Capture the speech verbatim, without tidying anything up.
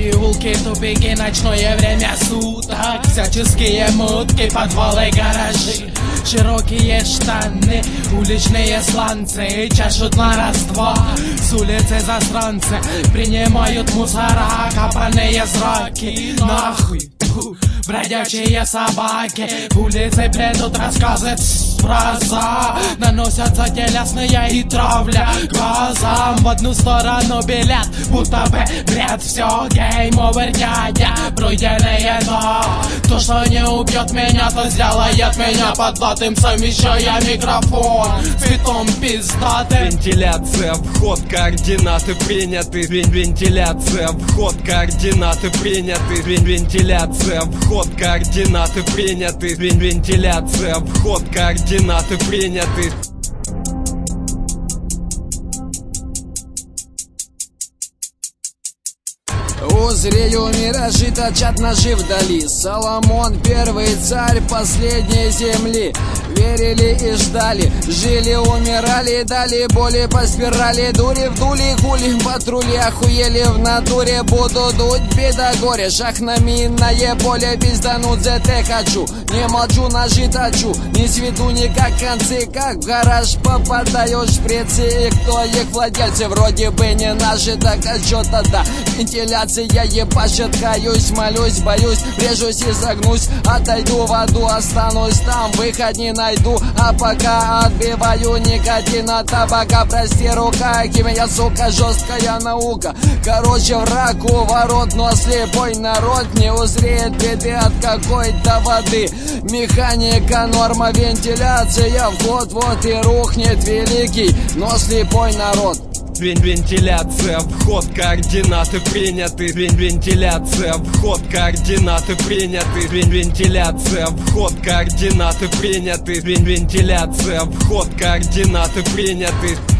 Переулки, тупики, ночное время суток, всяческие мутки, подвалы, гаражи, широкие штаны, уличные сланцы чешут на раз-два. С улицы засранцы принимают мусора, копанные зраки. Нахуй, фу, бродячие собаки, улицы плетут рассказы фраза. Наносятся телесные и травля глазам. В одну сторону билет, будто бы бред. Все гейм овер, дядя, пройденное, да. То, что не убьет меня, то сделает меня подлатым, совмещая микрофон с битом пиздатым. Вентиляция, вход, координаты приняты. Вен Вентиляция, вход, координаты приняты. Вен Вентиляция, вход, координаты приняты. Вен Вентиляция, вход, координаты приняты. Узрею миражи, точат ножи вдали. Соломон, первый царь последней земли. Верили и ждали, жили, умирали, дали боли по спирали. Дури вдули, гули, патрули охуели в натуре. Буду дуть, беда, горе, шаг на минное поле. Пиздануть зет хочу, не молчу, ножи точу. Не свету никак концы, как в гараж попадаешь шприцы. И кто их владельцы, вроде бы не наши, так а чё тогда? Вентиляция ебашит, каюсь, молюсь, боюсь, режусь и загнусь. Отойду в аду, останусь там, выход не найду. А пока отбиваю никотин от табака. Прости, рука, химия, сука, жесткая наука. Короче, враг у ворот, но слепой народ не узреет беды от какой-то воды. Механика, норма, вентиляция, вход, вот и рухнет великий, но слепой народ. Вен Вентиляция, вход, координаты приняты. Вен Вентиляция, вход, координаты приняты. Вен Вентиляция, вход, координаты приняты. Вен Вентиляция, вход, координаты приняты.